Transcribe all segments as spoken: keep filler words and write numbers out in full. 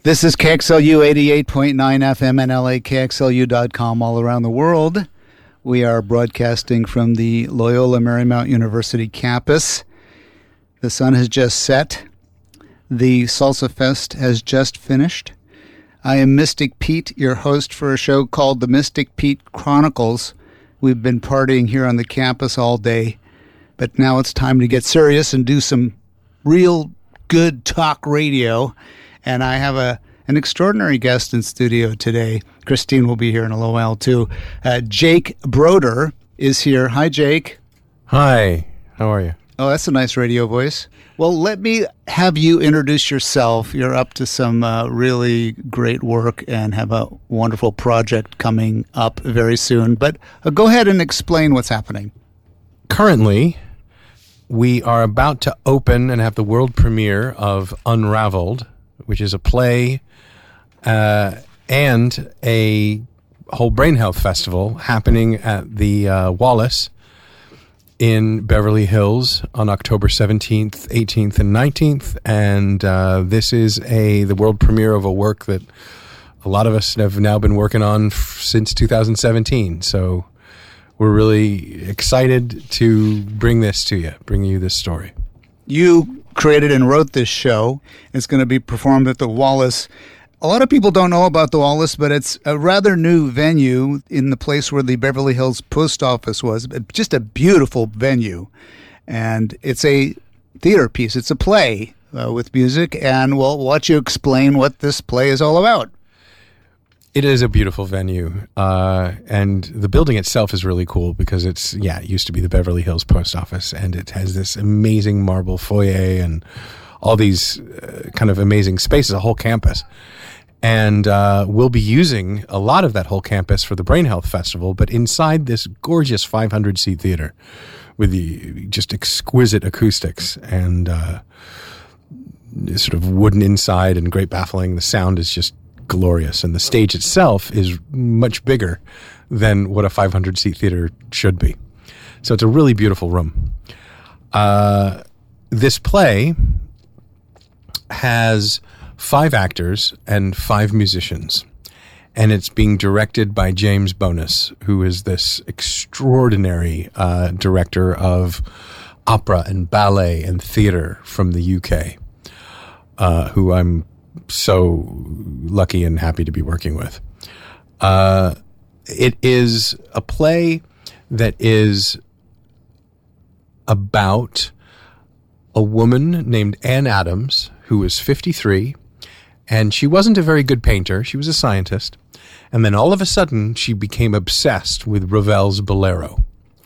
This is K X L U eighty-eight point nine F M and L A K X L U dot com all around the world. We are broadcasting from the Loyola Marymount University campus. The sun has just set. The Salsa Fest has just finished. I am Mystic Pete, your host for a show called The Mystic Pete Chronicles. We've been partying here on the campus all day, but now it's time to get serious and do some real good talk radio. And I have a an extraordinary guest in studio today. Christine will be here in a little while, too. Uh, Jake Broder is here. Hi, Jake. Hi. How are you? Oh, that's a nice radio voice. Well, let me have you introduce yourself. You're up to some uh, really great work and have a wonderful project coming up very soon. But uh, go ahead and explain what's happening. Currently, we are about to open and have the world premiere of Unraveled, which is a play uh, and a whole brain health festival happening at the uh, Wallace in Beverly Hills on October seventeenth, eighteenth, and nineteenth. And uh, this is a the world premiere of a work that a lot of us have now been working on f- since two thousand seventeen. So we're really excited to bring this to you, bring you this story. You created and wrote this show. It's going to be performed at the Wallace. A lot of people don't know about the Wallace, but it's a rather new venue in the place where the Beverly Hills Post Office was. Just a beautiful venue. And it's a theater piece. It's a play uh, with music. And we'll watch you explain what this play is all about. It is a beautiful venue, uh, and the building itself is really cool because it's, yeah, it used to be the Beverly Hills Post Office, and it has this amazing marble foyer and all these uh, kind of amazing spaces, a whole campus. And uh, we'll be using a lot of that whole campus for the Brain Health Festival, but inside this gorgeous five hundred seat theater with the just exquisite acoustics and uh, sort of wooden inside and great baffling. The sound is just glorious, and the stage itself is much bigger than what a five hundred seat theater should be. So it's a really beautiful room. Uh, this play has five actors and five musicians, and it's being directed by James Bonus, who is this extraordinary uh, director of opera and ballet and theater from the U K, uh, who I'm so lucky and happy to be working with. Uh, it is a play that is about a woman named Anne Adams, who is fifty-three, and she wasn't a very good painter. She was a scientist. And then all of a sudden, she became obsessed with Ravel's Bolero.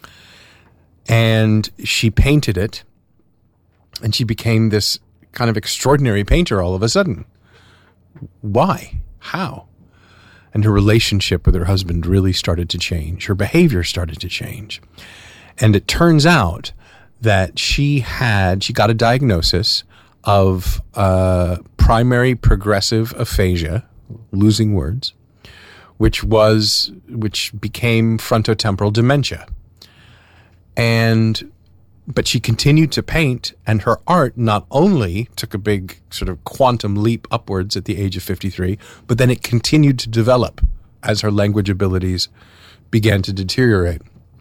And she painted it, and she became this kind of extraordinary painter all of a sudden. Why? How? And her relationship with her husband really started to change. Her behavior started to change. And it turns out that she had, she got a diagnosis of uh, primary progressive aphasia, losing words, which was, which became frontotemporal dementia. And But she continued to paint, and her art not only took a big sort of quantum leap upwards at the age of fifty-three, but then it continued to develop as her language abilities began to deteriorate.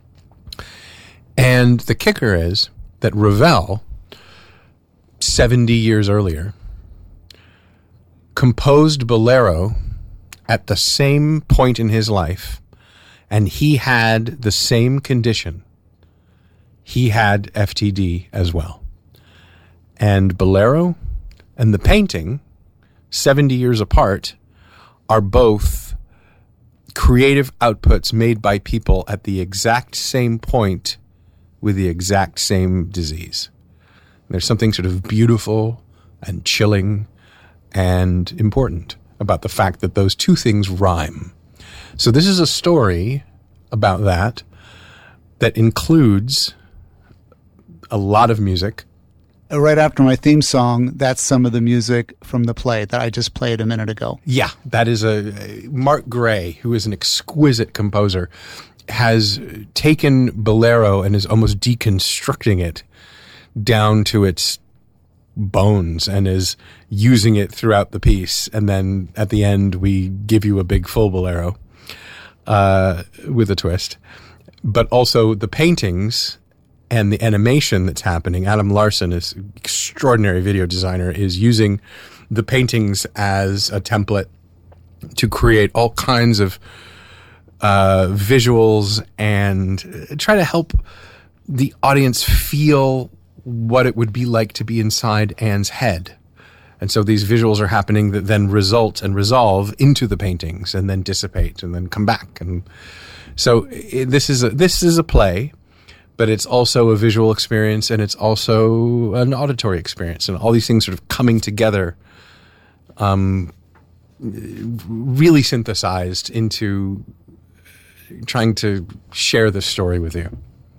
And the kicker is that Ravel, seventy years earlier, composed Bolero at the same point in his life, and he had the same condition. He had F T D as well. And Bolero and the painting, seventy years apart, are both creative outputs made by people at the exact same point with the exact same disease. There's something sort of beautiful and chilling and important about the fact that those two things rhyme. So this is a story about that that includes a lot of music. Right after my theme song, that's some of the music from the play that I just played a minute ago. Yeah, that is a Mark Gray, who is an exquisite composer, has taken Bolero and is almost deconstructing it down to its bones and is using it throughout the piece. And then at the end, we give you a big full bolero uh, with a twist. But also the paintings and the animation that's happening. Adam Larson, is an extraordinary video designer, is using the paintings as a template to create all kinds of uh, visuals and try to help the audience feel what it would be like to be inside Anne's head. And so these visuals are happening that then result and resolve into the paintings and then dissipate and then come back. And so it, this is a, this is a play, but it's also a visual experience and it's also an auditory experience, and all these things sort of coming together, um, really synthesized into trying to share this story with you.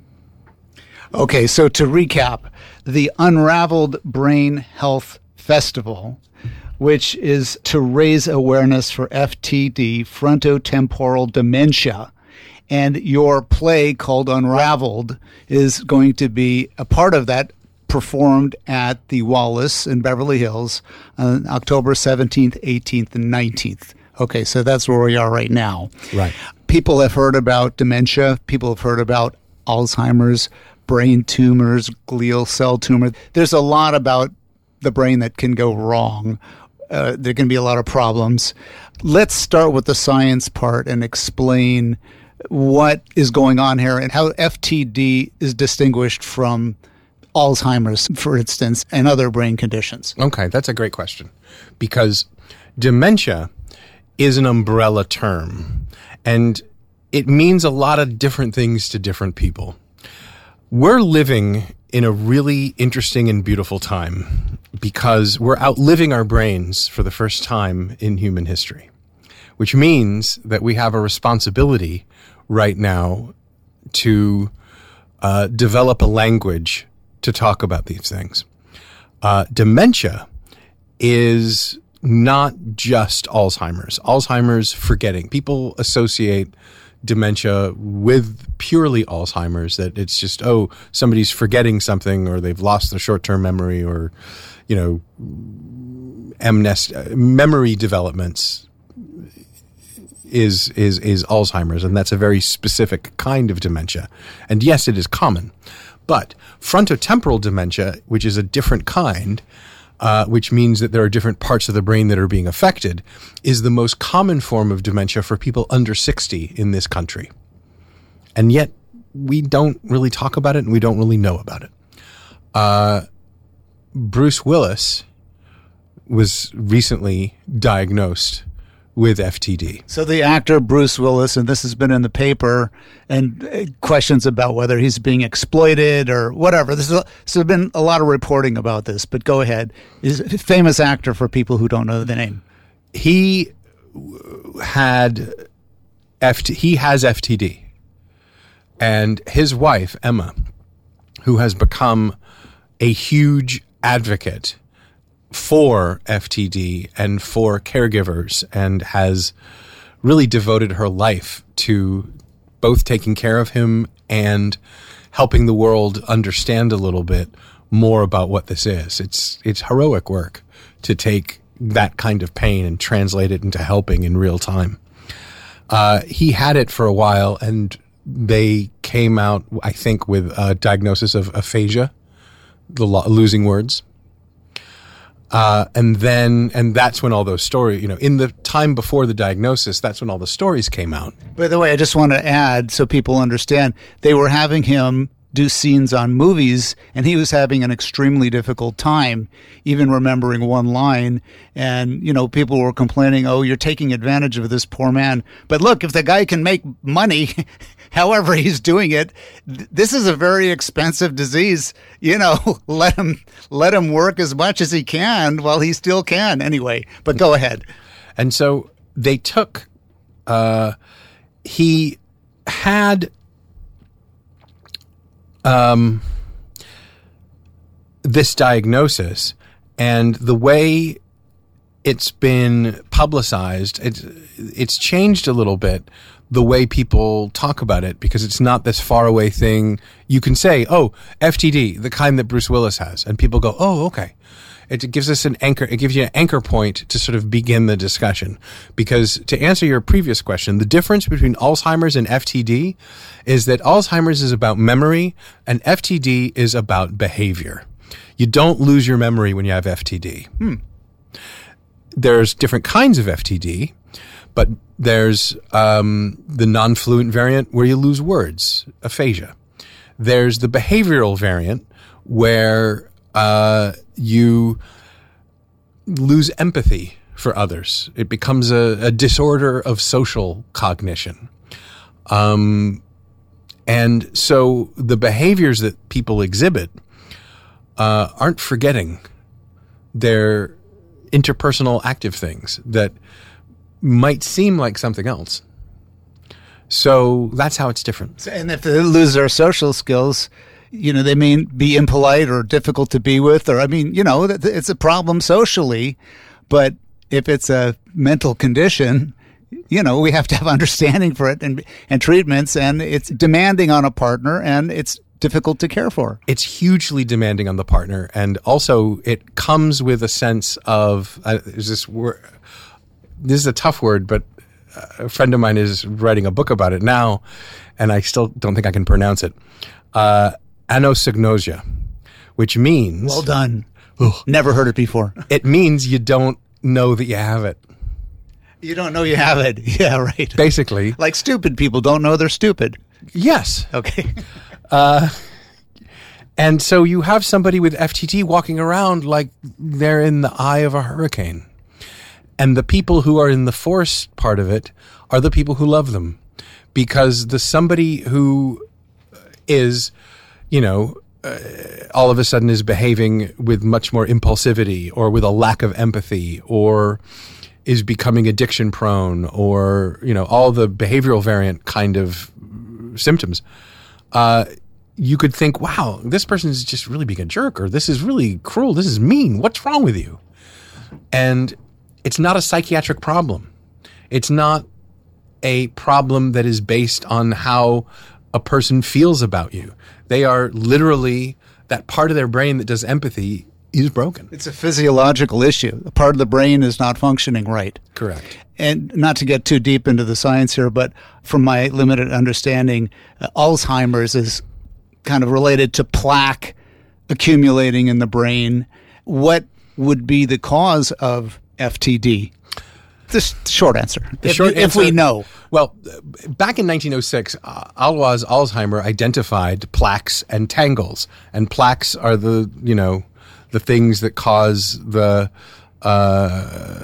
Okay, so to recap, the Unraveled Brain Health Festival, which is to raise awareness for F T D, frontotemporal dementia, and your play called Unraveled is going to be a part of that, performed at the Wallace in Beverly Hills on October seventeenth, eighteenth, and nineteenth. Okay, so that's where we are right now. Right. People have heard about dementia. People have heard about Alzheimer's, brain tumors, glial cell tumor. There's a lot about the brain that can go wrong. Uh, there can be a lot of problems. Let's start with the science part and explain what is going on here and how F T D is distinguished from Alzheimer's, for instance, and other brain conditions. Okay, that's a great question, because dementia is an umbrella term, and it means a lot of different things to different people. We're living in a really interesting and beautiful time because we're outliving our brains for the first time in human history, which means that we have a responsibility right now to uh, develop a language to talk about these things. Uh, dementia is not just Alzheimer's. Alzheimer's, forgetting. People associate dementia with purely Alzheimer's, that it's just, oh, somebody's forgetting something, or they've lost their short-term memory, or, you know, amnest- memory developments is is is Alzheimer's, and that's a very specific kind of dementia. And yes, it is common. But frontotemporal dementia, which is a different kind, uh, which means that there are different parts of the brain that are being affected, is the most common form of dementia for people under sixty in this country. And yet, we don't really talk about it, and we don't really know about it. Uh, Bruce Willis was recently diagnosed with F T D. So the actor Bruce Willis, and this has been in the paper, and questions about whether he's being exploited or whatever. This is a, so there's been a lot of reporting about this, but go ahead. He's a famous actor for people who don't know the name. He had F T, he has F T D, and his wife Emma, who has become a huge advocate for F T D and for caregivers, and has really devoted her life to both taking care of him and helping the world understand a little bit more about what this is. It's it's heroic work to take that kind of pain and translate it into helping in real time. Uh, he had it for a while, and they came out, I think, with a diagnosis of aphasia, the lo- losing words. Uh, and then, and that's when all those stories, you know, in the time before the diagnosis, that's when all the stories came out. By the way, I just want to add so people understand, they were having him do scenes on movies, and he was having an extremely difficult time, even remembering one line. And, you know, people were complaining, oh, you're taking advantage of this poor man. But look, if the guy can make money, however he's doing it, th- this is a very expensive disease. You know, let him let him work as much as he can while he still can. Anyway, but go ahead. And so they took, uh, he had um, this diagnosis, and the way it's been publicized, it's, it's changed a little bit, the way people talk about it, because it's not this far away thing. You can say, oh, F T D, the kind that Bruce Willis has. And people go, oh, okay. It gives us an anchor. It gives you an anchor point to sort of begin the discussion. Because to answer your previous question, the difference between Alzheimer's and F T D is that Alzheimer's is about memory and F T D is about behavior. You don't lose your memory when you have F T D. Hmm. There's different kinds of F T D, but there's um, the non-fluent variant where you lose words, aphasia. There's the behavioral variant where uh, you lose empathy for others. It becomes a, a disorder of social cognition. Um, and so the behaviors that people exhibit uh, aren't forgetting. They're interpersonal active things that might seem like something else. So that's how it's different. And if they lose their social skills, you know, they may be impolite or difficult to be with, or, I mean, you know, it's a problem socially, but if it's a mental condition, you know, we have to have understanding for it and, and treatments, and it's demanding on a partner, and it's difficult to care for. It's hugely demanding on the partner, and also it comes with a sense of uh, is this word, this is a tough word, but a friend of mine is writing a book about it now, and I still don't think I can pronounce it. Uh, anosognosia, which means well done. Ugh. Never heard it before. It means you don't know that you have it. You don't know you have it. Yeah, right. Basically, like stupid people don't know they're stupid. Yes. Okay. Uh, and so you have somebody with F T D walking around like they're in the eye of a hurricane. And the people who are in the force part of it are the people who love them. Because the somebody who is, you know, uh, all of a sudden is behaving with much more impulsivity or with a lack of empathy or is becoming addiction prone or, you know, all the behavioral variant kind of symptoms. Uh, you could think, wow, this person is just really being a jerk, or this is really cruel. This is mean. What's wrong with you? And it's not a psychiatric problem. It's not a problem that is based on how a person feels about you. They are literally, that part of their brain that does empathy is broken. It's a physiological issue. A part of the brain is not functioning right. Correct. And not to get too deep into the science here, but from my limited understanding, uh, Alzheimer's is kind of related to plaque accumulating in the brain. What would be the cause of F T D? The short answer. The if, short if answer, we know. Well, back in nineteen oh six, uh, Alois Alzheimer identified plaques and tangles. And plaques are the, you know, the things that cause the uh,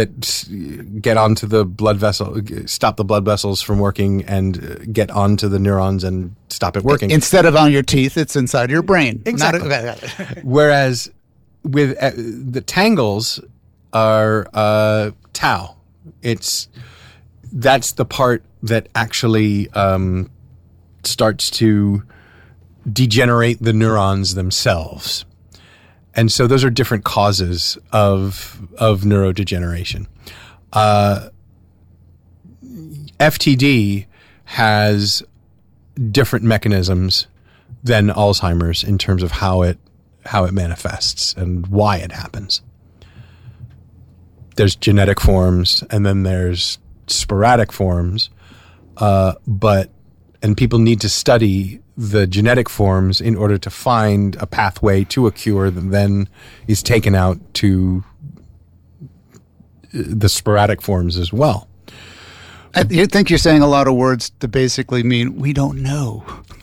that get onto the blood vessel, stop the blood vessels from working and get onto the neurons and stop it working. Instead of on your teeth, it's inside your brain. Exactly. Not a, Whereas with uh, the tangles are uh, tau. It's that's the part that actually um, starts to degenerate the neurons themselves. And so those are different causes of of neurodegeneration. Uh, F T D has different mechanisms than Alzheimer's in terms of how it how it manifests and why it happens. There's genetic forms, and then there's sporadic forms, uh, but and people need to study the genetic forms in order to find a pathway to a cure that then is taken out to the sporadic forms as well. I th- think you're saying a lot of words to basically mean we don't know.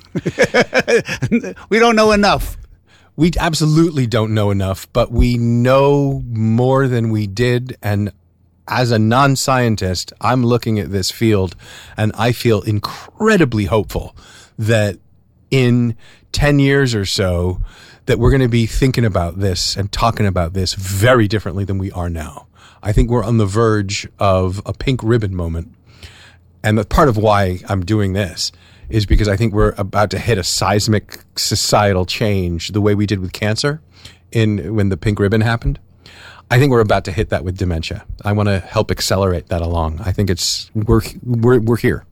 We don't know enough. We absolutely don't know enough, but we know more than we did. And as a non-scientist, I'm looking at this field and I feel incredibly hopeful that in ten years or so that we're going to be thinking about this and talking about this very differently than we are now. I think we're on the verge of a pink ribbon moment. And the part of why I'm doing this is because I think we're about to hit a seismic societal change the way we did with cancer in when the pink ribbon happened. I think we're about to hit that with dementia. I want to help accelerate that along. I think it's we're we're we're here.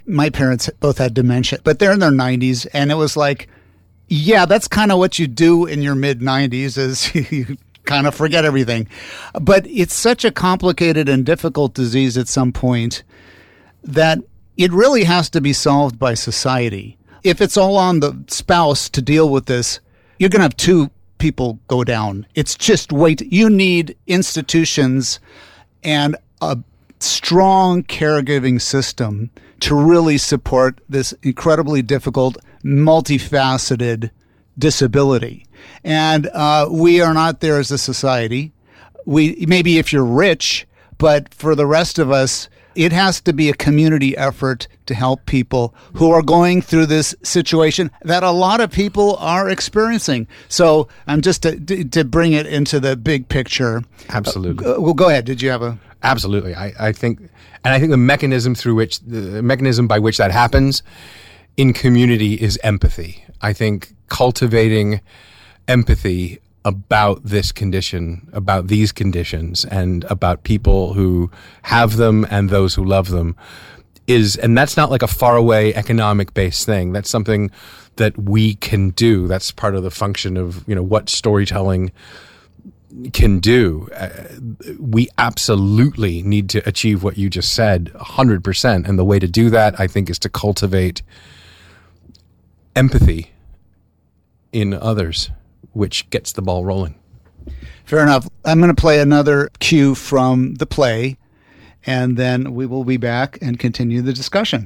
My parents both had dementia, but they're in their nineties, and it was like, yeah, that's kind of what you do in your mid-nineties is you kind of forget everything. But it's such a complicated and difficult disease at some point that it really has to be solved by society. If it's all on the spouse to deal with this, you're going to have two people go down. It's just wait. You need institutions and a strong caregiving system to really support this incredibly difficult, multifaceted disability. And uh, we are not there as a society. We maybe if you're rich, but for the rest of us, it has to be a community effort to help people who are going through this situation that a lot of people are experiencing. So I'm just to, to bring it into the big picture. Absolutely. Uh, well, go ahead. Did you have a... Absolutely. I, I think, and I think the mechanism through which, the mechanism by which that happens in community is empathy. I think cultivating empathy about this condition, about these conditions, and about people who have them and those who love them is, and that's not like a faraway economic-based thing. That's something that we can do. That's part of the function of, you know, what storytelling can do. Uh, we absolutely need to achieve what you just said, one hundred percent. And the way to do that, I think, is to cultivate empathy in others, which gets the ball rolling. Fair enough. I'm going to play another cue from the play, and then we will be back and continue the discussion.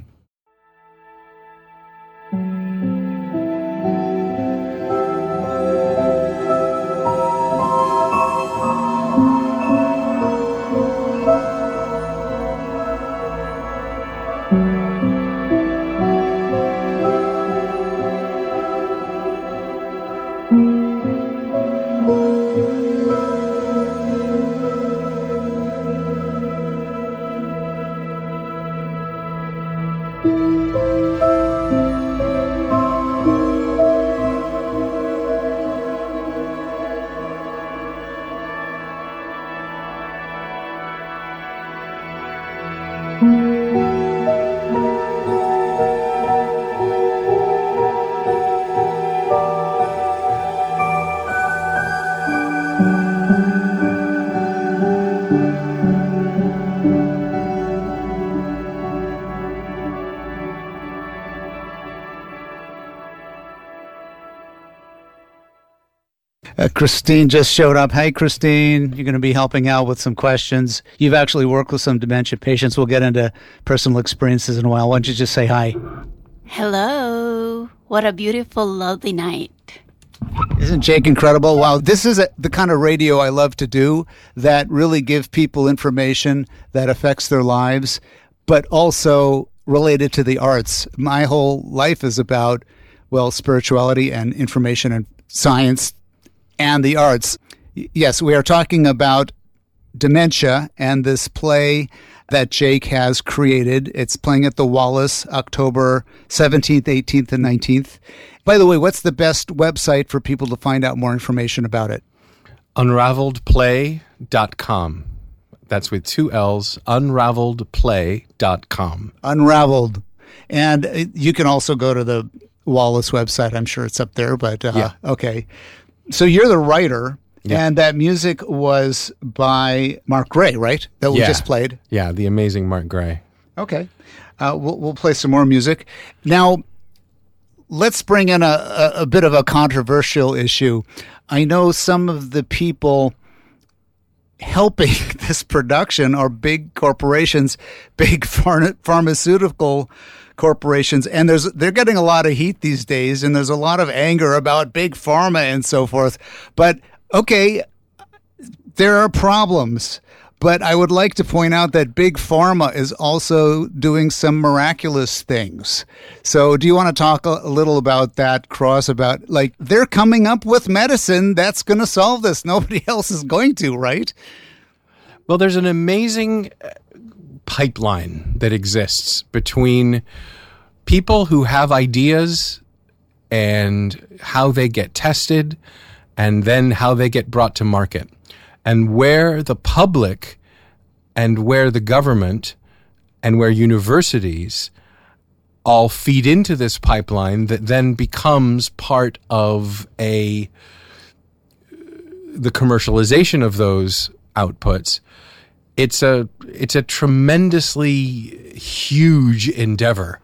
Uh, Christine just showed up. Hey, Christine, you're going to be helping out with some questions. You've actually worked with some dementia patients. We'll get into personal experiences in a while. Why don't you just say hi? Hello. What a beautiful, lovely night. Isn't Jake incredible? Wow, this is a, the kind of radio I love to do that really give people information that affects their lives, but also related to the arts. My whole life is about, well, spirituality and information and science and the arts. Yes, we are talking about dementia and this play that Jake has created. It's playing at the Wallace October seventeenth, eighteenth, and nineteenth. By the way, what's the best website for people to find out more information about it? unraveled play dot com. That's with two L's, unraveled play dot com. Unraveled. And you can also go to the Wallace website. I'm sure it's up there, but uh, yeah. Okay. So you're the writer, yeah. and that music was by Mark Gray, right? That we yeah. just played? Yeah, the amazing Mark Gray. Okay. Uh, we'll, we'll play some more music. Now, let's bring in a, a, a bit of a controversial issue. I know some of the people helping this production are big corporations, big phar- pharmaceutical corporations, and there's they're getting a lot of heat these days, and there's a lot of anger about big pharma and so forth. But okay, there are problems. But I would like to point out that big pharma is also doing some miraculous things. So do you want to talk a, a little about that, Cross, about like they're coming up with medicine that's going to solve this. Nobody else is going to, right? Well, there's an amazing pipeline that exists between people who have ideas and how they get tested and then how they get brought to market. And where the public and where the government and where universities all feed into this pipeline that then becomes part of a the commercialization of those outputs. It's a it's a tremendously huge endeavor.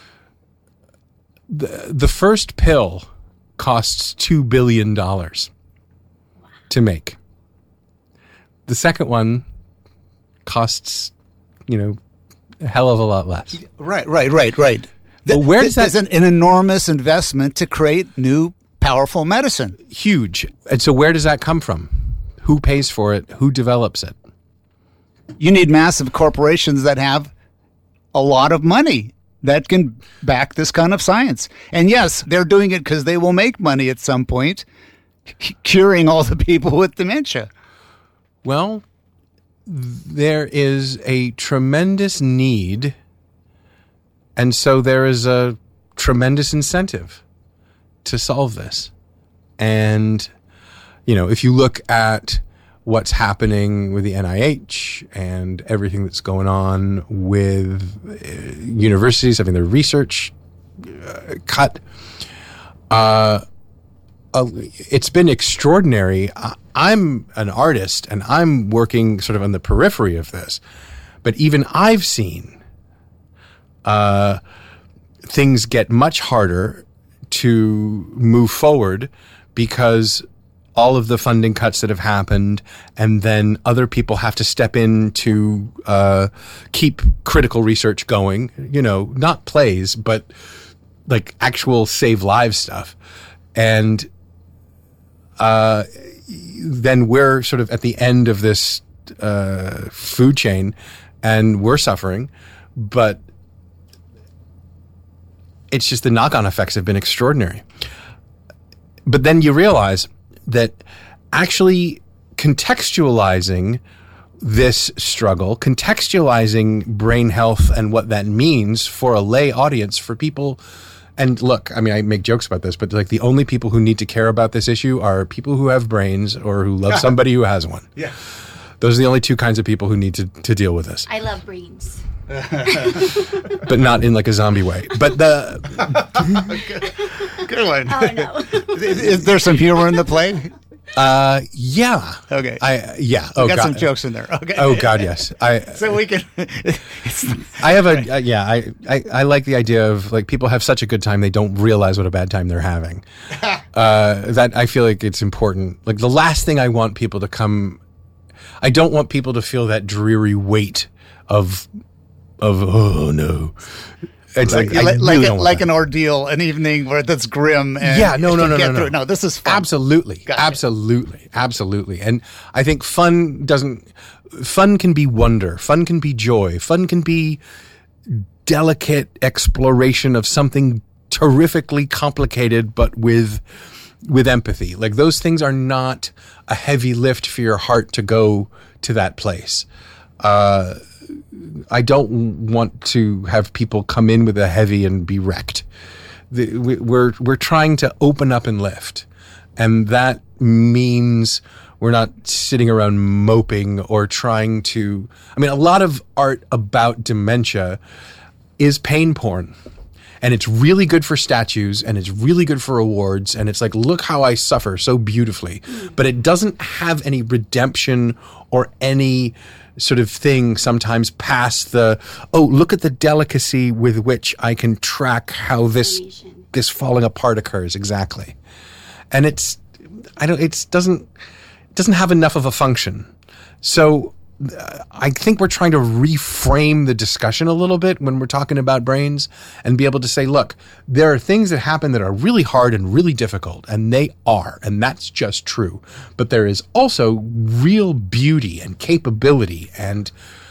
The, the first pill costs two billion dollars to make. The second one costs, you know, a hell of a lot less. Right, right, right, right. Well, where does that... There's an, an enormous investment to create new, powerful medicine. Huge. And so where does that come from? Who pays for it? Who develops it? You need massive corporations that have a lot of money that can back this kind of science. And yes, they're doing it because they will make money at some point, c- curing all the people with dementia. Well, there is a tremendous need, and so there is a tremendous incentive to solve this. And, you know, if you look at what's happening with the N I H and everything that's going on with uh, universities having their research uh, cut, uh, uh, it's been extraordinary. I, I'm an artist and I'm working sort of on the periphery of this, but even I've seen uh, things get much harder to move forward because all of the funding cuts that have happened, and then other people have to step in to uh, keep critical research going, you know, not plays, but like actual save lives stuff. And uh, then we're sort of at the end of this uh, food chain, and we're suffering, but it's just the knock-on effects have been extraordinary. But then you realize that actually contextualizing this struggle, contextualizing brain health and what that means for a lay audience, for people. And look, I mean, I make jokes about this, but like the only people who need to care about this issue are people who have brains or who love somebody who has one. Yeah. Those are the only two kinds of people who need to, to deal with this. I love brains. But not in like a zombie way. But the good, good one. Oh, no. is, is there some humor in the play? Uh, yeah. Okay. I yeah. We Oh got God. some jokes in there. Okay. Oh God, yes. I so we can. I have a uh, yeah. I, I I like the idea of like people have such a good time they don't realize what a bad time they're having. uh, that I feel like it's important. Like the last thing I want people to come. I don't want people to feel that dreary weight of of oh no. It's like like, I like, really like, a, don't want like that. an ordeal, an evening where that's grim. And Yeah, no, no, no, get no, through no. it. No, this is fun. Absolutely, Gotcha. absolutely, absolutely. And I think fun doesn't. Fun can be wonder. Fun can be joy. Fun can be delicate exploration of something terrifically complicated, but with with empathy. Like those things are not a heavy lift for your heart to go to that place. Uh, I don't want to have people come in with a heavy and be wrecked. The, we, we're we're trying to open up and lift, and that means we're not sitting around moping or trying to. I mean, a lot of art about dementia is pain porn. And it's really good for statues, and it's really good for awards, and it's like, look how I suffer so beautifully. But it doesn't have any redemption or any sort of thing sometimes past the, oh, look at the delicacy with which I can track how this this falling apart occurs. Exactly. And it's, I don't, it doesn't, it doesn't have enough of a function. So I think we're trying to reframe the discussion a little bit when we're talking about brains and be able to say, look, there are things that happen that are really hard and really difficult, and they are, and that's just true. But there is also real beauty and capability and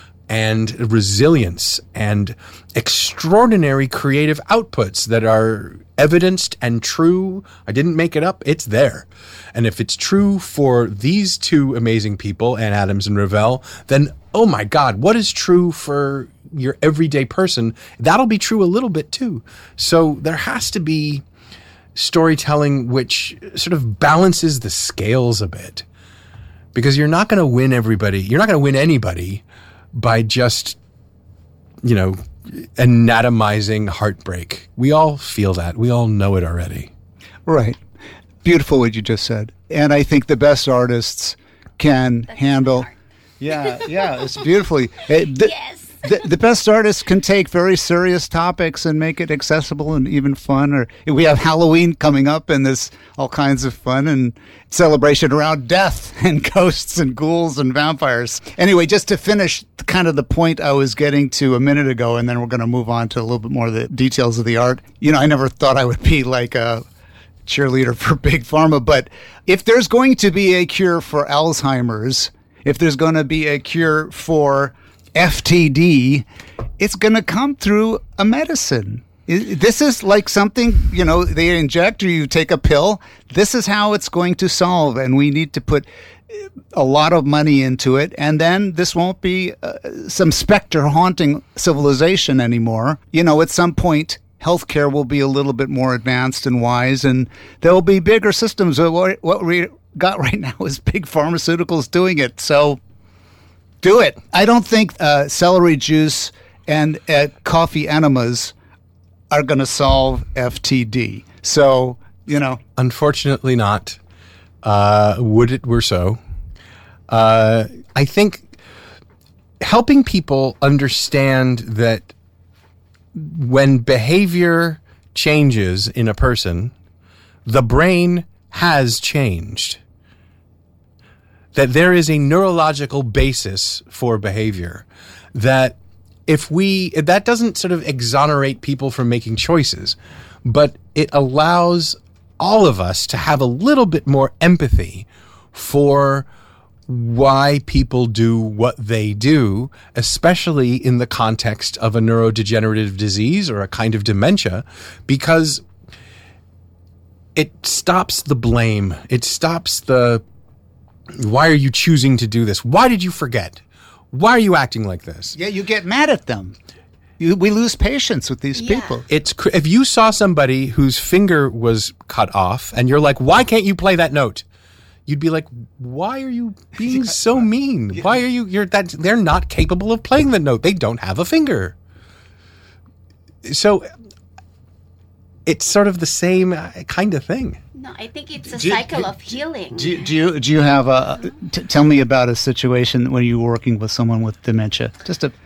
and resilience and extraordinary creative outputs that are evidenced and true. I didn't make it up. It's there. And if it's true for these two amazing people, Ann Adams and Ravel, then, oh my God, what is true for your everyday person? That'll be true a little bit too. So there has to be storytelling which sort of balances the scales a bit, because you're not going to win everybody. You're not going to win anybody by just, you know, anatomizing heartbreak. We all feel that. We all know it already. Right. Beautiful what you just said. And I think the best artists can That's handle. smart. Yeah, yeah, it's beautifully. It, the, Yes. the, the best artists can take very serious topics and make it accessible and even fun. Or we have Halloween coming up, and there's all kinds of fun and celebration around death and ghosts and ghouls and vampires. Anyway, just to finish kind of the point I was getting to a minute ago, and then we're going to move on to a little bit more of the details of the art. You know, I never thought I would be like a cheerleader for Big Pharma, but if there's going to be a cure for Alzheimer's, if there's going to be a cure for F T D, it's going to come through a medicine. I- This is like something, you know, they inject or you take a pill. This is how it's going to solve, and we need to put a lot of money into it, and then this won't be uh, some specter haunting civilization anymore. You know, at some point, healthcare will be a little bit more advanced and wise, and there will be bigger systems. What what we got right now is big pharmaceuticals doing it. So do it. I don't think uh, celery juice and uh, coffee enemas are going to solve F T D. So, you know. Unfortunately not. Uh, would it were so. Uh, I think helping people understand that when behavior changes in a person, the brain has changed. That there is a neurological basis for behavior. That if we, that doesn't sort of exonerate people from making choices, but it allows all of us to have a little bit more empathy for why people do what they do, especially in the context of a neurodegenerative disease or a kind of dementia, because it stops the blame. It stops the, why are you choosing to do this? Why did you forget? Why are you acting like this? Yeah, you get mad at them. You, we lose patience with these Yeah. people. It's cr- if you saw somebody whose finger was cut off and you're like, why can't you play that note? You'd be like, why are you being so mean? Why are you, you're that, they're not capable of playing the note. They don't have a finger. So it's sort of the same kind of thing. No, I think it's a Do- cycle do- of healing. Do, do you do you have a? T- tell me about a situation when you were working with someone with dementia. Just a.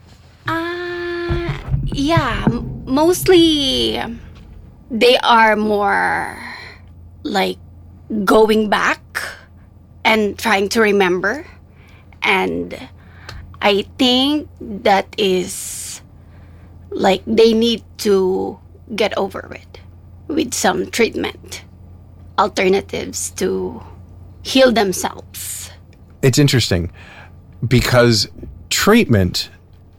Uh, yeah, m- mostly they are more like going back and trying to remember. And I think that is like they need to get over it with some treatment, alternatives to heal themselves. It's interesting because treatment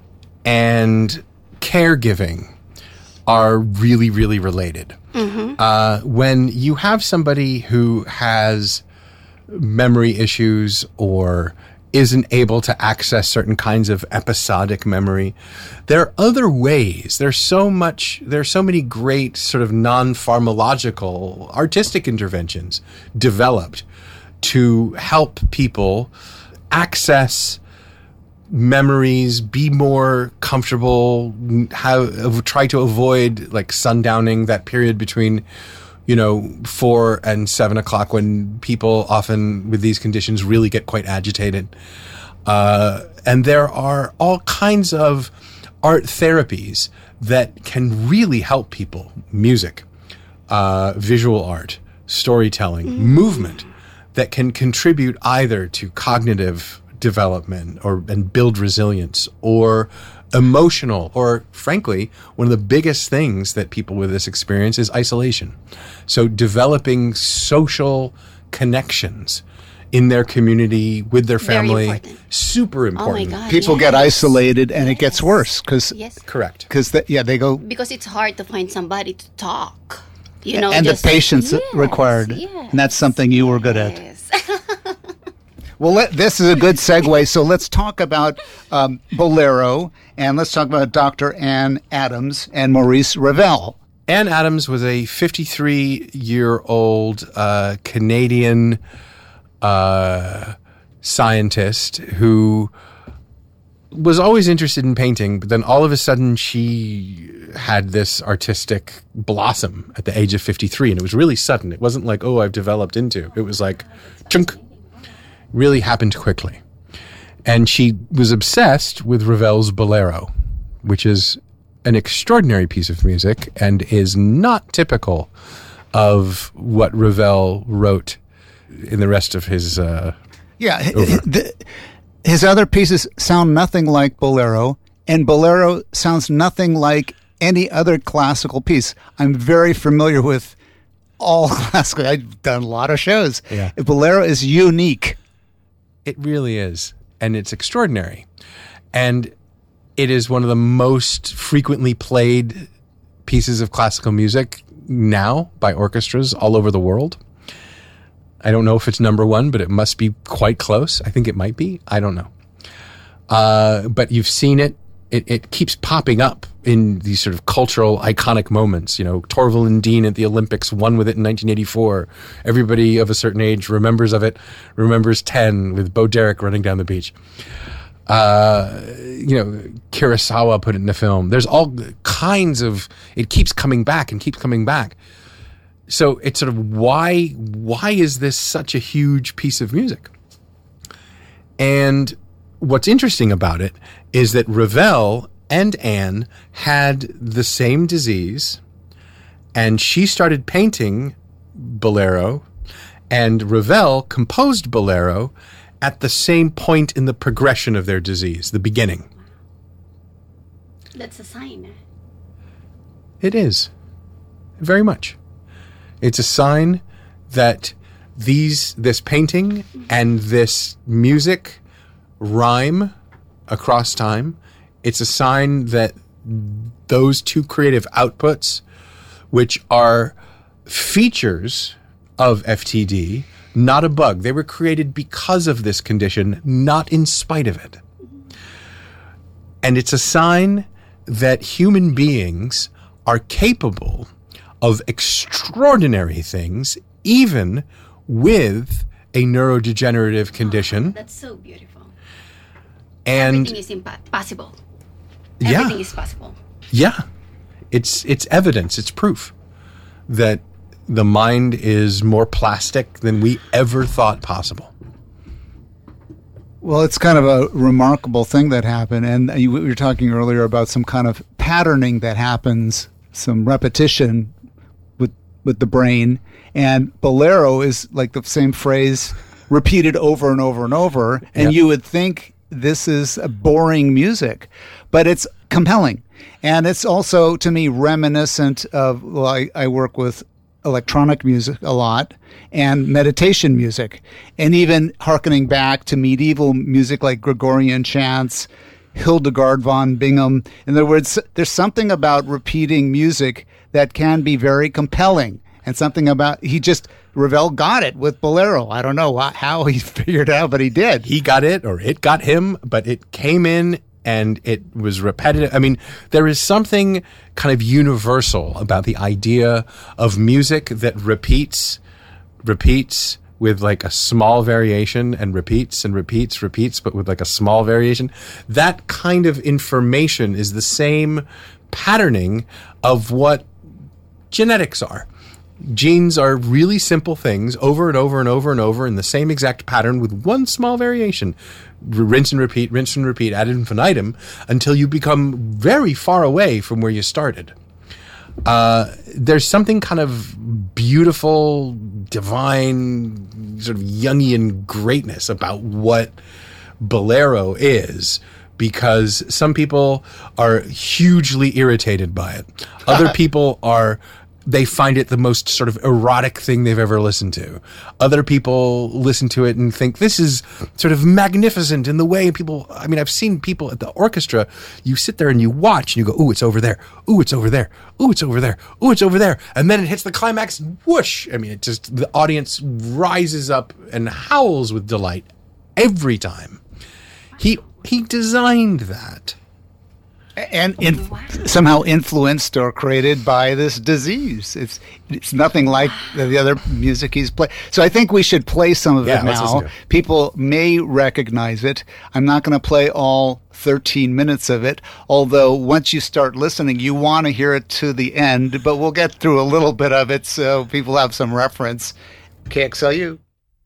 and caregiving are really, really related. Uh, when you have somebody who has memory issues or isn't able to access certain kinds of episodic memory, there are other ways. There's so much, there's so many great sort of non-pharmacological artistic interventions developed to help people access memories, be more comfortable, have try to avoid like sundowning, that period between, you know, four and seven o'clock when people often with these conditions really get quite agitated. Uh, and there are all kinds of art therapies that can really help people. Music, uh, visual art, storytelling, movement that can contribute either to cognitive development or and build resilience, or emotional, or frankly, one of the biggest things that people with this experience is isolation. So developing social connections in their community, with their Very family, important. super Oh my important. God. People get yes. isolated, and it gets worse because Yes. Correct. because yeah they go Because it's hard to find somebody to talk. You know, and the just- patience Yes, required, yes, and that's something you were good at. yes. Well, let, this is a good segue. So let's talk about um, Bolero, and let's talk about Doctor Anne Adams and Maurice Ravel. Anne Adams was a fifty-three-year-old uh, Canadian uh, scientist who was always interested in painting, but then all of a sudden she had this artistic blossom at the age of fifty-three, and it was really sudden. It wasn't like, oh, I've developed into. It was like, chunk, really happened quickly. And she was obsessed with Ravel's Bolero, which is an extraordinary piece of music and is not typical of what Ravel wrote in the rest of his uh, Yeah, h- h- the, his other pieces sound nothing like Bolero, and Bolero sounds nothing like any other classical piece. I'm very familiar with all classical. I've done a lot of shows. Yeah. Bolero is unique. It really is, and it's extraordinary. And it is one of the most frequently played pieces of classical music now by orchestras all over the world. I don't know if it's number one, but it must be quite close. I think it might be. I don't know. Uh, but you've seen it. It, it keeps popping up in these sort of cultural iconic moments. You know, Torval and Dean at the Olympics won with it in nineteen eighty-four. Everybody of a certain age remembers of it, remembers ten with Bo Derek running down the beach. Uh, you know, Kurosawa put it in the film. There's all kinds of, it keeps coming back and keeps coming back. So it's sort of why, why is this such a huge piece of music? And what's interesting about it is that Ravel and Anne had the same disease, and she started painting Bolero, and Ravel composed Bolero at the same point in the progression of their disease, the beginning. That's a sign. It is. Very much. It's a sign that these this painting and this music rhyme across time. It's a sign that those two creative outputs, which are features of F T D, not a bug. They were created because of this condition, not in spite of it. And it's a sign that human beings are capable of extraordinary things, even with a neurodegenerative condition. That's so beautiful. And everything is impa- possible. Yeah. Everything is possible. yeah, it's it's evidence, it's proof that the mind is more plastic than we ever thought possible. Well, it's kind of a remarkable thing that happened. And you we were talking earlier about some kind of patterning that happens, some repetition with with the brain. And Bolero is like the same phrase repeated over and over and over. And Yep. you would think this is a boring music, but it's compelling. And it's also, to me, reminiscent of, well, I, I work with electronic music a lot and meditation music, and even hearkening back to medieval music like Gregorian chants, Hildegard von Bingen. In other words, there's something about repeating music that can be very compelling, and something about, he just, Ravel got it with Bolero. I don't know wh- how he figured it out, but he did. He got it, or it got him, but it came in and it was repetitive. I mean, there is something kind of universal about the idea of music that repeats, repeats with like a small variation, and repeats and repeats, repeats, but with like a small variation. That kind of information is the same patterning of what genetics are. Genes are really simple things over and over and over and over in the same exact pattern with one small variation. R- rinse and repeat, rinse and repeat ad infinitum until you become very far away from where you started. Uh, there's something kind of beautiful, divine, sort of Jungian greatness about what Bolero is, because some people are hugely irritated by it. Other people are, they find it the most sort of erotic thing they've ever listened to. Other people listen to it and think this is sort of magnificent in the way people, I mean, I've seen people at the orchestra, you sit there and you watch and you go, ooh, it's over there. Ooh, it's over there. Ooh, it's over there. Ooh, it's over there. And then it hits the climax and whoosh. I mean, it just, the audience rises up and howls with delight every time. He, he designed that. And in, somehow influenced or created by this disease. It's it's nothing like the, the other music he's played. So I think we should play some of Yeah, it let's now. listen to it. People may recognize it. I'm not going to play all thirteen minutes of it. Although once you start listening, you want to hear it to the end, but we'll get through a little bit of it so people have some reference. K X L U.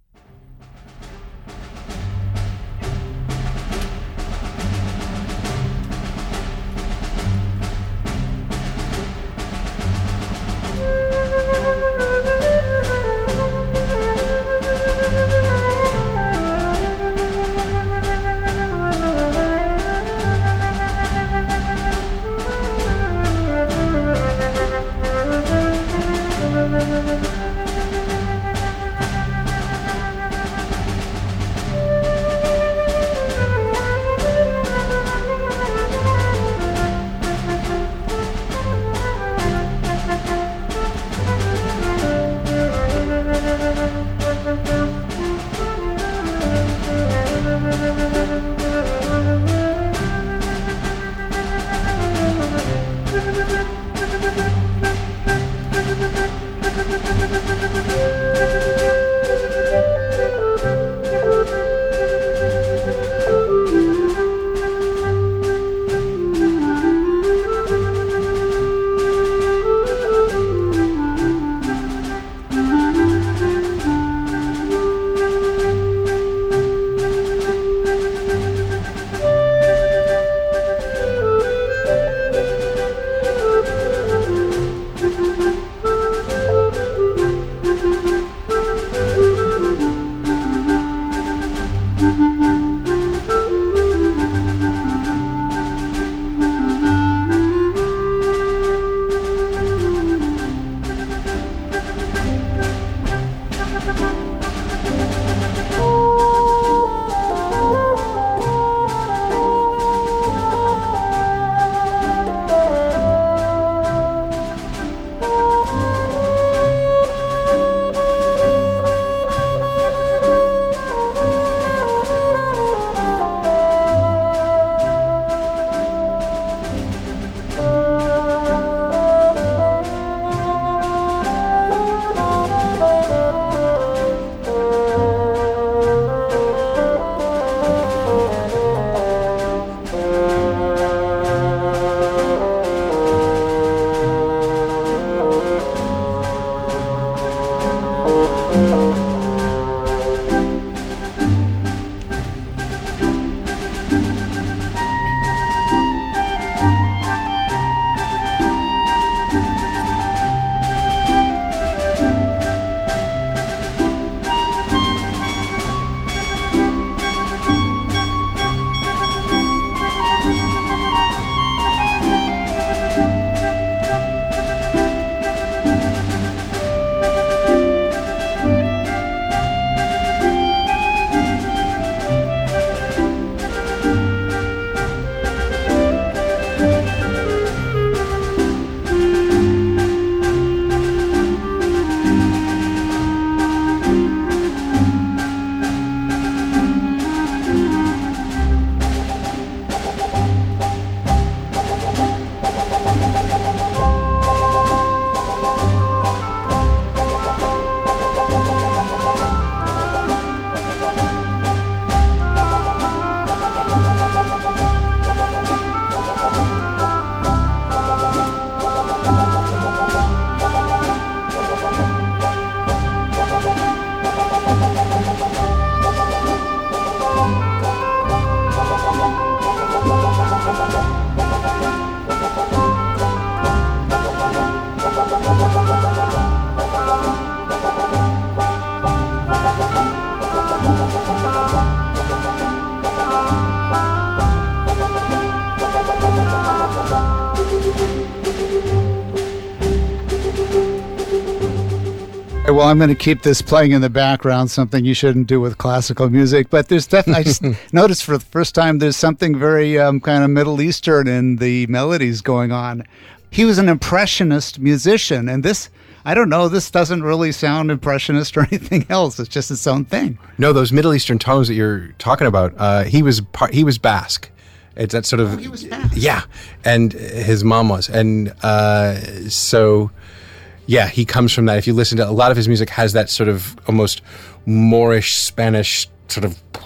Well, I'm going to keep this playing in the background, something you shouldn't do with classical music. But there's definitely, I just noticed for the first time, there's something very um, kind of Middle Eastern in the melodies going on. He was an impressionist musician, and this, I don't know, this doesn't really sound impressionist or anything else. It's just its own thing. No, those Middle Eastern tones that you're talking about, uh, he was part, he was Basque. It's that sort of, oh, he was Basque. Yeah, and his mom was, and uh, so. Yeah, he comes from that. If you listen to a lot of his music, has that sort of almost Moorish, Spanish sort of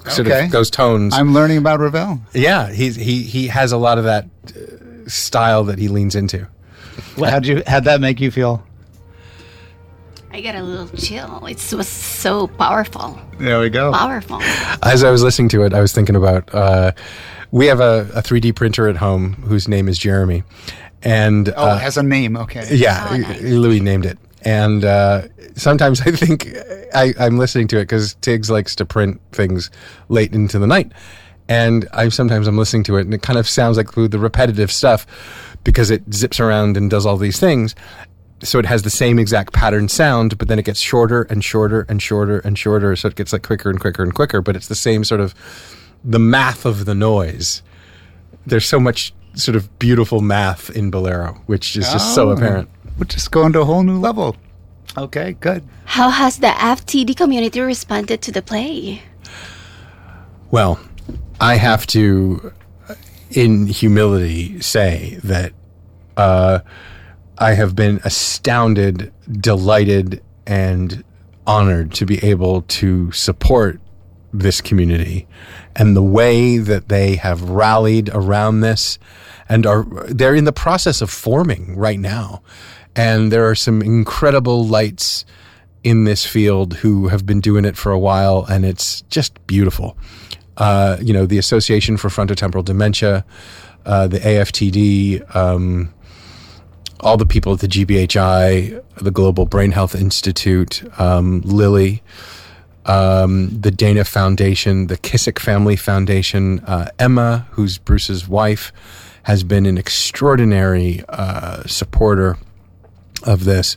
sort Okay. of those tones. I'm learning about Ravel. yeah, he's, he he has a lot of that uh, style that he leans into. How'd you? How'd that make you feel? I got a little chill. It was so powerful. There we go. Powerful. As I was listening to it, I was thinking about uh, we have a, a three D printer at home whose name is Jeremy, and Oh, uh, it has a name. Okay. yeah, Oh, nice. Louis named it. And uh, sometimes I think I, I'm listening to it because Tiggs likes to print things late into the night, and I sometimes I'm listening to it, and it kind of sounds like the repetitive stuff because it zips around and does all these things. So it has the same exact pattern sound, but then it gets shorter and shorter and shorter and shorter. So it gets like quicker and quicker and quicker, but it's the same sort of the math of the noise. There's so much sort of beautiful math in Bolero, which is just so Oh. apparent. We're just going to a whole new level. Okay, good. How has the F T D community responded to the play? Well, I have to, in humility, say that uh, I have been astounded, delighted, and honored to be able to support this community and the way that they have rallied around this and are they're in the process of forming right now. And there are some incredible lights in this field who have been doing it for a while, and it's just beautiful. Uh, you know, the Association for Frontotemporal Dementia, uh, the A F T D, um, all the people at the G B H I, the Global Brain Health Institute, um, Lilly, um, the Dana Foundation, the Kissick Family Foundation, uh, Emma, who's Bruce's wife, has been an extraordinary uh, supporter of this.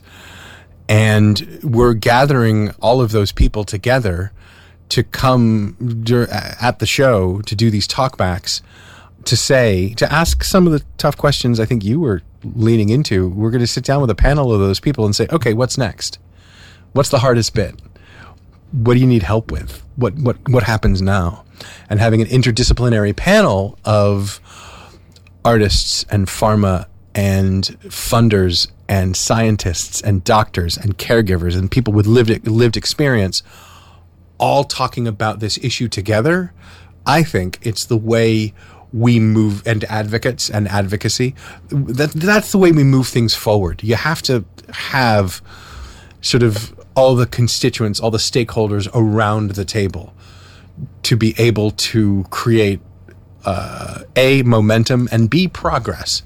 And we're gathering all of those people together to come dur- at the show to do these talkbacks, to say, to ask some of the tough questions I think you were leaning into. We're going to sit down with a panel of those people and say, okay, what's next? What's the hardest bit? What do you need help with? What what what happens now? And having an interdisciplinary panel of artists and pharma and funders and scientists and doctors and caregivers and people with lived lived experience all talking about this issue together. I think it's the way we move, and advocates and advocacy, that that's the way we move things forward. You have to have sort of all the constituents, all the stakeholders around the table to be able to create uh, A, momentum, and B, progress.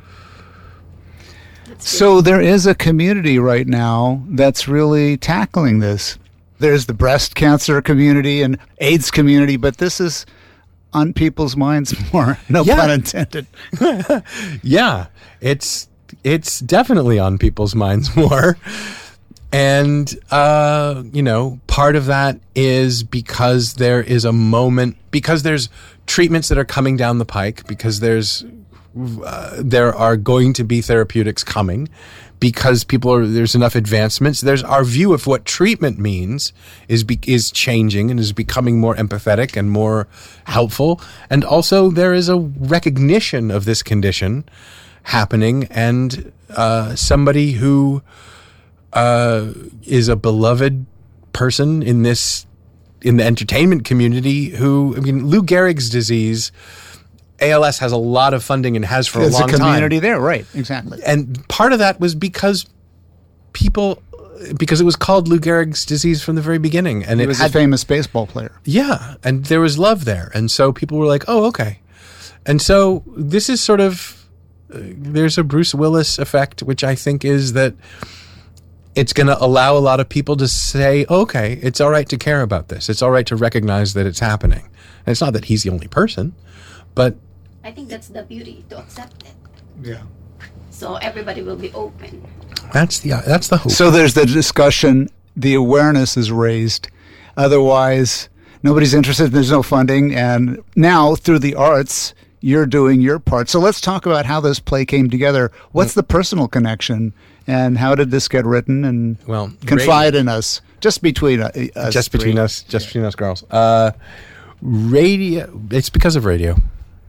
So there is a community right now that's really tackling this. There's the breast cancer community and AIDS community, but this is on people's minds more. No Yeah. pun intended. Yeah, it's it's definitely on people's minds more. And, uh, you know, part of that is because there is a moment, because there's treatments that are coming down the pike, because there's uh, there are going to be therapeutics coming, because people are, there's enough advancements. There's our view of what treatment means is be, is changing and is becoming more empathetic and more helpful. And also there is a recognition of this condition happening, and uh, somebody who uh, is a beloved person in this, in the entertainment community who, I mean, Lou Gehrig's disease, A L S has a lot of funding and has for There's a long a community time. there, right? Exactly. And part of that was because people, because it was called Lou Gehrig's disease from the very beginning. And He it was had, a famous baseball player. yeah, and there was love there. And so people were like, oh, okay. And so this is sort of, uh, there's a Bruce Willis effect, which I think is that it's going to allow a lot of people to say, okay, it's all right to care about this. It's all right to recognize that it's happening. And it's not that he's the only person, but I think that's the beauty, to accept it. Yeah. So everybody will be open. that's the that's the hope. So there's the discussion, the awareness is raised. Otherwise, nobody's interested, there's no funding. And now, through the arts, you're doing your part. So let's talk about how this play came together. What's the personal connection, and how did this get written? And Well, confide in us, just between uh, us. just between three. us, just between us girls. Uh, radio. It's because of radio.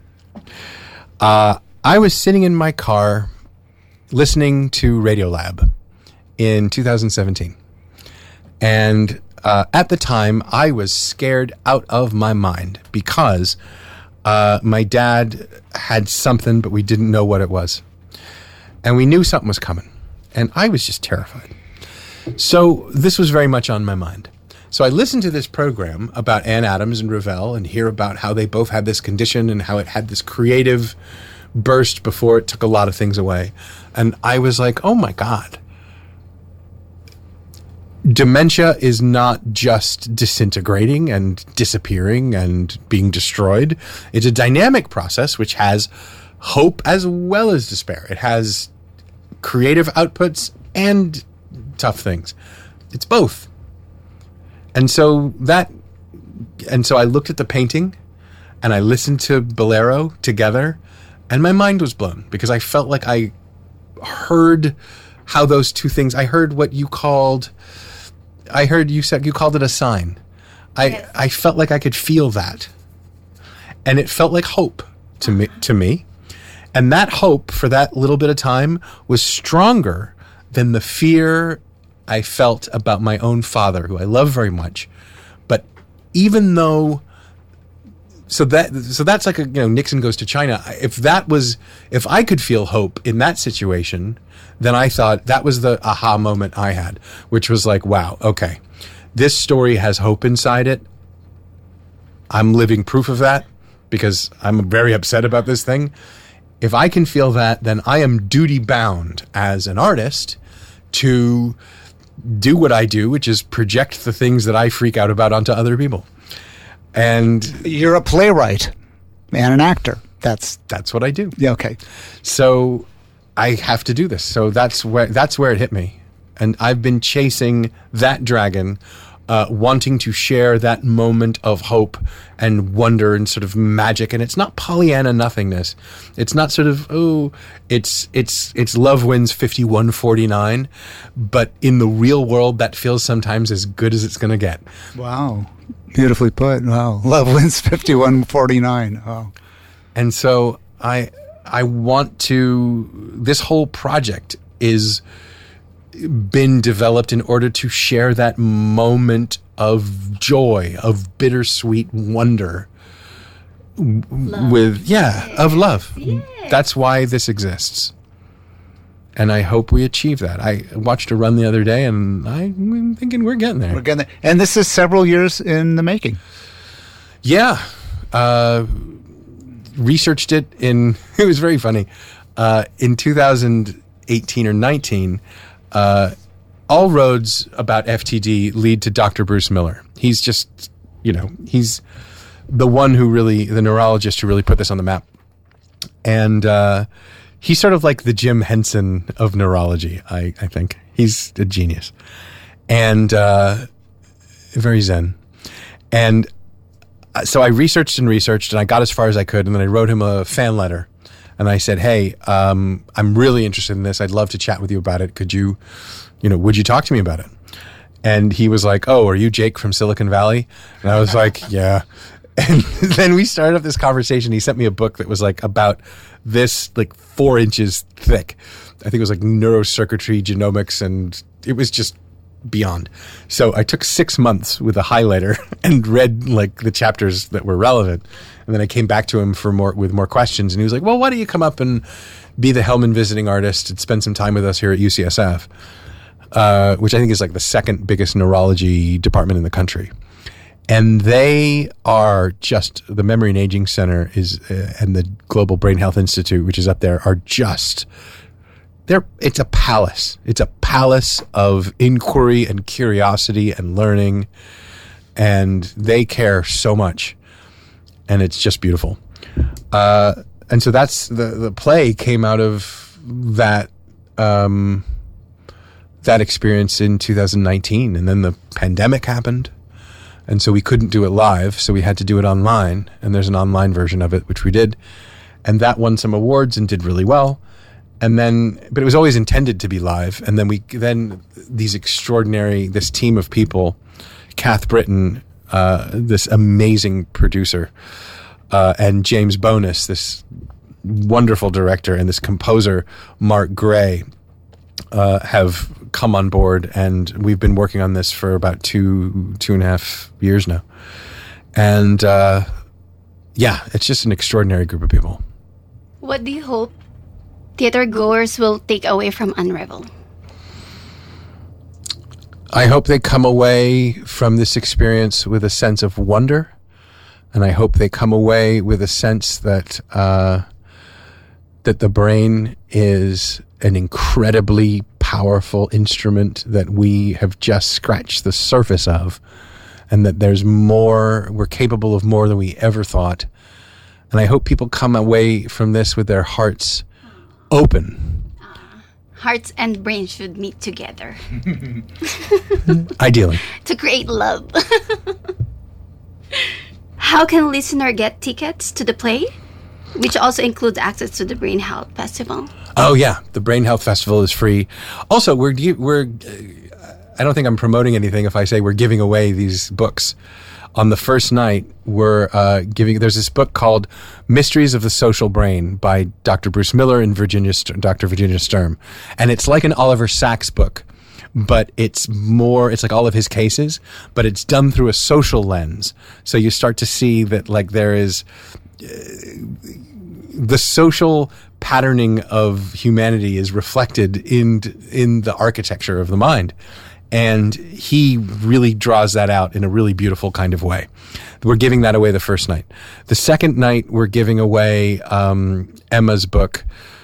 Uh, I was sitting in my car listening to Radiolab in two thousand seventeen, and uh, at the time, I was scared out of my mind because uh, my dad had something, but we didn't know what it was. And we knew something was coming. And I was just terrified. So this was very much on my mind. So I listened to this program about Ann Adams and Ravel and hear about how they both had this condition and how it had this creative burst before it took a lot of things away. And I was like, oh my God. Dementia is not just disintegrating and disappearing and being destroyed. It's a dynamic process which has hope as well as despair. It has creative outputs and tough things. It's both. And so that, and so I looked at the painting and I listened to Bolero together and my mind was blown because I felt like I heard how those two things, I heard what you called, I heard you said, you called it a sign. I, yes. I felt like I could feel that. And it felt like hope to me, to me. And that hope for that little bit of time was stronger than the fear I felt about my own father, who I love very much. But even though, so that so that's like a, you know, Nixon goes to China. If that was, if I could feel hope in that situation, then I thought that was the aha moment I had, which was like, wow, okay, this story has hope inside it. I'm living proof of that because I'm very upset about this thing. If I can feel that, then I am duty bound as an artist to do what I do, which is project the things that I freak out about onto other people. And you're a playwright and an actor. That's that's what I do. Yeah, okay. So I have to do this. So that's where that's where it hit me. And I've been chasing that dragon, uh, wanting to share that moment of hope and wonder and sort of magic. And it's not Pollyanna nothingness. It's not sort of, oh, it's it's it's love wins fifty-one forty-nine. But in the real world, that feels sometimes as good as it's going to get. Wow. Beautifully put. Wow. Love wins fifty-one forty-nine. Wow. And so I I want to, this whole project is been developed in order to share that moment of joy, of bittersweet wonder Love. with, yeah, Yes. of love. Yes. That's why this exists. And I hope we achieve that. I watched a run the other day and I'm thinking we're getting there. We're getting there. And this is several years in the making. Yeah. Uh, researched it in, it was very funny. Uh, in two thousand eighteen or nineteen, uh, all roads about F T D lead to Doctor Bruce Miller. He's just, you know, he's the one who really, the neurologist who really put this on the map. And uh, he's sort of like the Jim Henson of neurology, I, I think. He's a genius. And uh, very zen. And so I researched and researched, and I got as far as I could, and then I wrote him a fan letter. And I said, hey, um, I'm really interested in this. I'd love to chat with you about it. Could you, you know, would you talk to me about it? And he was like, oh, are you Jake from Silicon Valley? And I was like, yeah. And then we started up this conversation. He sent me a book that was like about this, like four inches thick. I think it was like neurocircuitry, genomics, and it was just beyond. So I took six months with a highlighter and read like the chapters that were relevant. And then I came back to him for more with more questions. And he was like, well, why don't you come up and be the Hellman visiting artist and spend some time with us here at U C S F, uh, which I think is like the second biggest neurology department in the country. And they are just, the Memory and Aging Center is, uh, and the Global Brain Health Institute, which is up there, are just, they're, it's a palace. It's a palace of inquiry and curiosity and learning. And they care so much. And it's just beautiful. Uh, and so that's, the, the play came out of that, um, that experience in two thousand nineteen. And then the pandemic happened. And so we couldn't do it live, so we had to do it online. And there's an online version of it, which we did. And that won some awards and did really well. And then, but it was always intended to be live. And then we, then these extraordinary, this team of people, Kath Britton, uh, this amazing producer, uh, and James Bonus, this wonderful director, and this composer, Mark Gray, uh, have come on board, and we've been working on this for about two, two and a half years now. And uh, yeah, it's just an extraordinary group of people. What do you hope theater goers will take away from Unravel? I hope they come away from this experience with a sense of wonder, and I hope they come away with a sense that uh, that the brain is an incredibly powerful instrument that we have just scratched the surface of, and that there's more, we're capable of more than we ever thought. And I hope people come away from this with their hearts open. Uh, hearts and brains should meet together. Ideally. To create love. How can listener get tickets to the play, which also includes access to the Brain Health Festival? Oh yeah, the Brain Health Festival is free. Also, we're we're I don't think I'm promoting anything if I say we're giving away these books. On the first night, we're uh, giving. There's this book called "Mysteries of the Social Brain" by Doctor Bruce Miller and Virginia Doctor Virginia Sturm, and it's like an Oliver Sacks book, but it's more. It's like all of his cases, but it's done through a social lens. So you start to see that, like, there is uh, the social patterning of humanity is reflected in in the architecture of the mind. And he really draws that out in a really beautiful kind of way. We're giving that away the first night. The second night, we're giving away um, Emma's book,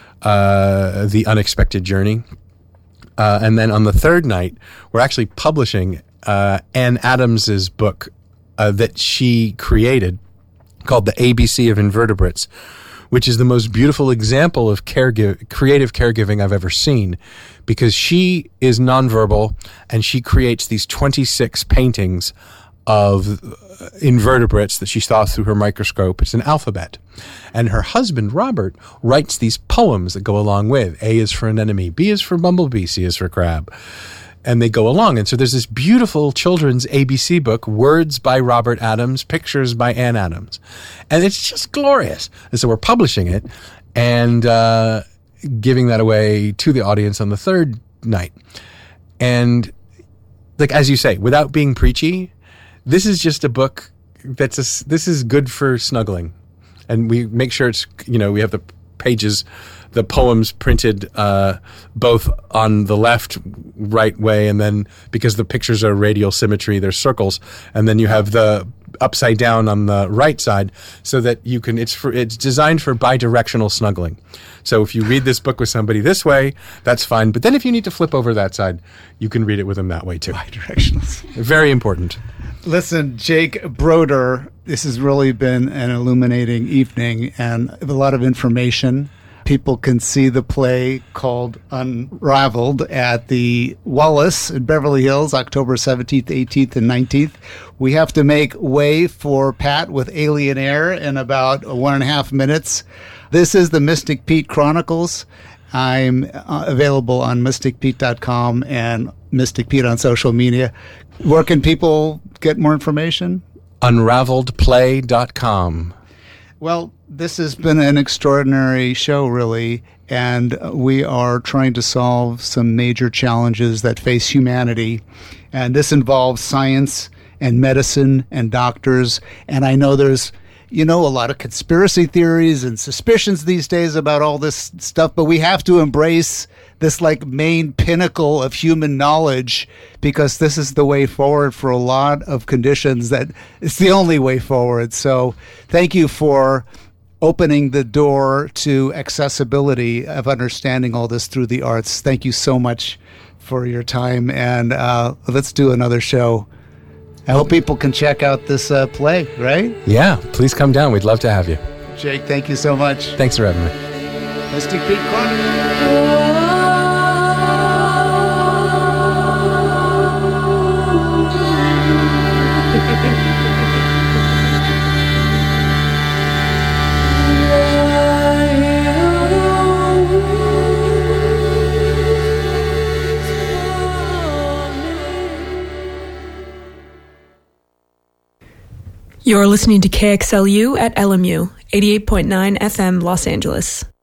uh, The Unexpected Journey. Uh, and then on the third night, we're actually publishing uh, Anne Adams's book uh, that she created called The A B C of Invertebrates, which is the most beautiful example of caregiv- creative caregiving I've ever seen, because she is nonverbal and she creates these twenty-six paintings of invertebrates that she saw through her microscope. It's an alphabet. And her husband, Robert, writes these poems that go along with. A is for anemone, B is for bumblebee, C is for crab. And they go along. And so there's this beautiful children's A B C book, words by Robert Adams, pictures by Anne Adams. And it's just glorious. And so we're publishing it and uh, giving that away to the audience on the third night. And like, as you say, without being preachy, this is just a book that's, a, this is good for snuggling. And we make sure it's, you know, we have the pages, the poems printed uh, both on the left, right way, and then because the pictures are radial symmetry, they're circles, and then you have the upside down on the right side, so that you can. It's for it's designed for bidirectional snuggling. So if you read this book with somebody this way, that's fine. But then if you need to flip over that side, you can read it with them that way too. Bidirectional. Very important. Listen, Jake Broder, this has really been an illuminating evening and a lot of information. People can see the play called Unraveled at the Wallace in Beverly Hills, October seventeenth, eighteenth, and nineteenth. We have to make way for Pat with Alien Air in about one and a half minutes. This is the Mystic Pete Chronicles. I'm uh, available on mystic pete dot com and Mystic Pete on social media. Where can people get more information? unraveled play dot com. Well, this has been an extraordinary show, really, and we are trying to solve some major challenges that face humanity. And this involves science and medicine and doctors. And I know there's, you know, a lot of conspiracy theories and suspicions these days about all this stuff, but we have to embrace this like main pinnacle of human knowledge, because this is the way forward for a lot of conditions. That it's the only way forward. So thank you for opening the door to accessibility of understanding all this through the arts. Thank you so much for your time, and uh, let's do another show. I hope people can check out this uh, play, right? Yeah, please come down. We'd love to have you. Jake, thank you so much. Thanks for having me. Mystic Pete Chronicles. You're listening to K X L U at L M U, eighty-eight point nine F M Los Angeles.